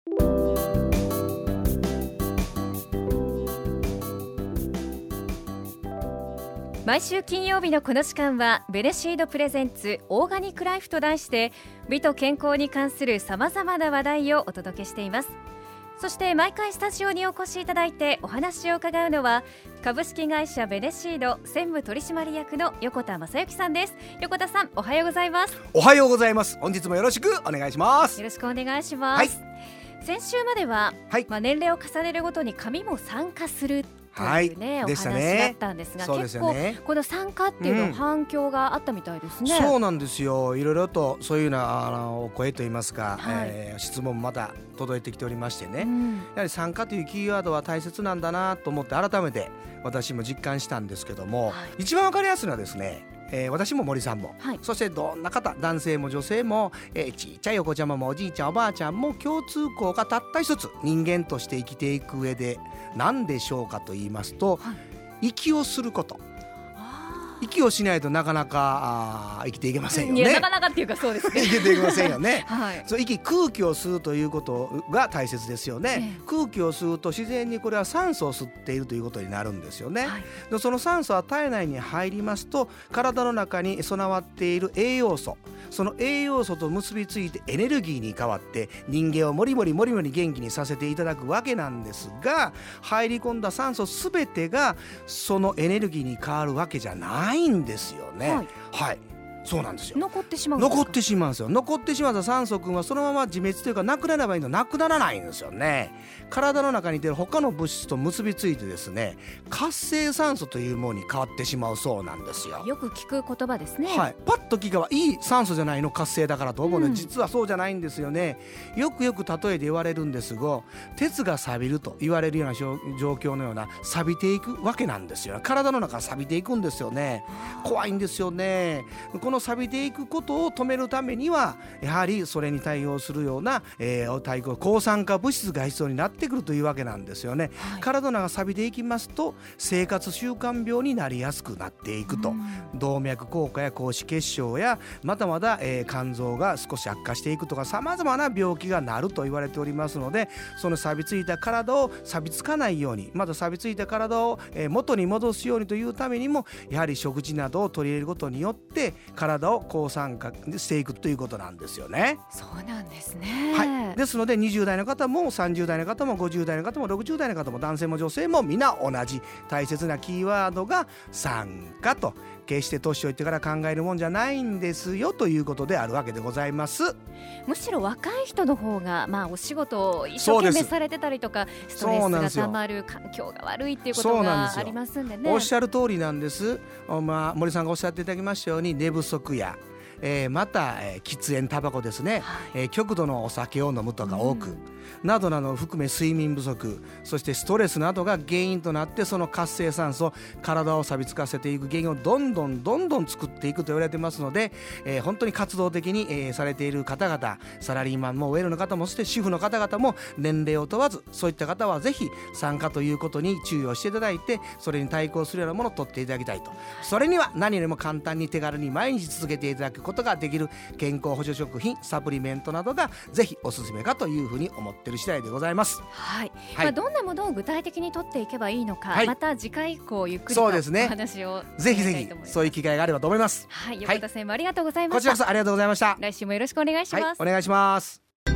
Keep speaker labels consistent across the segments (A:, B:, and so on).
A: 毎週金曜日のこの時間はベネシードプレゼンツオーガニックライフと題して美と健康に関するさまざまな話題をお届けしています。そして毎回スタジオにお越しいただいてお話を伺うのは株式会社ベネシード専務取締役の横田正幸さんです。横田さん、おはようございます。
B: おはようございます。本日もよろしくお願いします。
A: よろしくお願いします。先週までは、年齢を重ねるごとに髪も酸化するというお話だったんですが、結構この酸化っていうの反響があったみたいですね。
B: そうなんですよ。いろいろとそういうようなお声といいますか、質問もまた届いてきておりましてね、やはり酸化というキーワードは大切なんだなと思って改めて私も実感したんですけども、一番わかりやすいのはですね、私も森さんも、そしてどんな方、男性も女性も、ちっちゃいお子ちゃまもおじいちゃんおばあちゃんも共通項がたった一つ、人間として生きていく上で何でしょうかと言いますと、息をすること。息をしないとなかなか生きていけませんよね。
A: いや、なかなかっていうかそうですね。
B: 生きていけませんよね。そう、空気を吸うということが大切ですよね。空気を吸うと自然にこれは酸素を吸っているということになるんですよね。でその酸素は体内に入りますと体の中に備わっている栄養素、その栄養素と結びついてエネルギーに変わって人間をもりもり元気にさせていただくわけなんですが、入り込んだ酸素すべてがそのエネルギーに変わるわけじゃないんですよね。そうなんですよ。
A: 残ってしまうんですか？
B: 残ってしまうんですよ。残ってしまった酸素君はそのまま自滅というかなくなればいいの、なくならないんですよね。体の中に出る他の物質と結びついてですね、活性酸素というものに変わってしまうそうなんですよ。
A: よく聞く言葉ですね。
B: パッと聞けばいい酸素じゃないの、活性だからと思うので、実はそうじゃないんですよね。よく例えで言われるんですが、鉄が錆びると言われるような状況のような錆びていくわけなんですよ。体の中錆びていくんですよね。怖いんですよね。この錆びていくことを止めるためにはやはりそれに対応するような、抗酸化物質が必要になってくるというわけなんですよね。体の中が錆びていきますと生活習慣病になりやすくなっていくと、動脈硬化や高脂血症やまだ肝臓が少し悪化していくとか、さまざまな病気がなると言われておりますので、その錆びついた体を錆びつかないように、また錆びついた体を元に戻すようにというためにもやはり食事などを取り入れることによって体を抗酸化していくということなんですよね。
A: そうなんですね。
B: ですので20代の方も30代の方も50代の方も60代の方も男性も女性も皆同じ大切なキーワードが酸化と、決して年をいってから考えるもんじゃないんですよということであるわけでございます。
A: むしろ若い人の方が、お仕事を一生懸命されてたりとか、ストレスがたまる、環境が悪いっていうことがありますんでね。
B: おっしゃる通りなんです。森さんがおっしゃっていただきましたように、寝不足やまた、喫煙タバコですね、極度のお酒を飲むとか多く、などなど含め睡眠不足、そしてストレスなどが原因となって、その活性酸素、体を錆びつかせていく原因をどんどん作っていくと言われてますので、本当に活動的に、されている方々、サラリーマンもウェルの方も、そして主婦の方々も年齢を問わず、そういった方はぜひ酸化ということに注意をしていただいて、それに対抗するようなものを取っていただきたいと。それには何よりも簡単に手軽に毎日続けていただくことができる健康補助食品、サプリメントなどがぜひおすすめかというふうに思っている次第でございます。
A: どんなものを具体的に取っていけばいいのか、また次回以降ゆっくりとお話を
B: ぜひそういう機会があればと思います。
A: 横田専務、ありがとうございました。
B: こちらこそありがとうございました。
A: 来週もよろしくお願いします。
B: お願いします。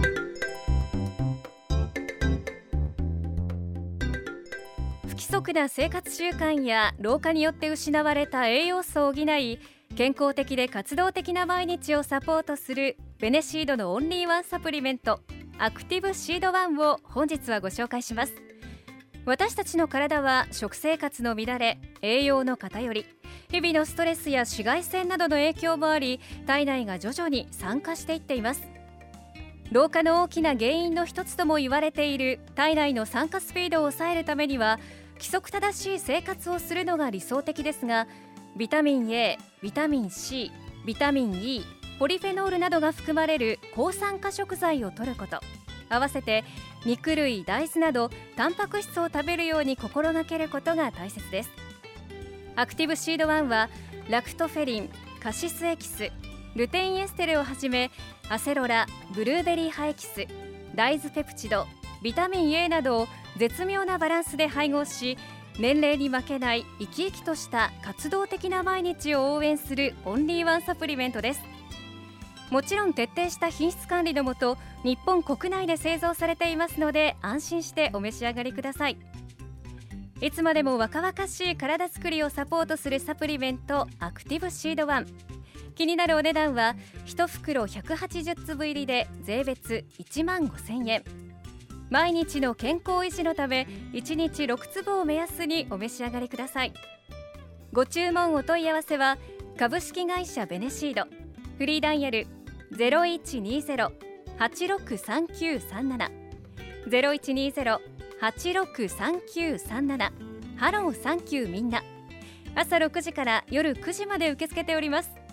A: 不規則な生活習慣や老化によって失われた栄養素を補い、健康的で活動的な毎日をサポートするベネシードのオンリーワンサプリメント、アクティブシード1を本日はご紹介します。私たちの体は食生活の乱れ、栄養の偏り、日々のストレスや紫外線などの影響もあり、体内が徐々に酸化していっています。老化の大きな原因の一つとも言われている体内の酸化スピードを抑えるためには、規則正しい生活をするのが理想的ですが、ビタミン A、ビタミン C、ビタミン E、ポリフェノールなどが含まれる抗酸化食材を摂ること、合わせて肉類、大豆などタンパク質を食べるように心がけることが大切です。アクティブシード1はラクトフェリン、カシスエキス、ルテインエステルをはじめアセロラ、ブルーベリー葉エキス、 大豆ペプチド、ビタミン A などを絶妙なバランスで配合し、年齢に負けない生き生きとした活動的な毎日を応援するオンリーワンサプリメントです。もちろん徹底した品質管理のもと、日本国内で製造されていますので、安心してお召し上がりください。いつまでも若々しい体づくりをサポートするサプリメント、アクティブシード1。気になるお値段は1袋180粒入りで税別1万5000円。毎日の健康維持のため1日6粒を目安にお召し上がりください。ご注文お問い合わせは株式会社ベネシード、フリーダイヤル 0120-863937 0120-863937。ハローサンキューみんな。朝6時から夜9時まで受け付けております。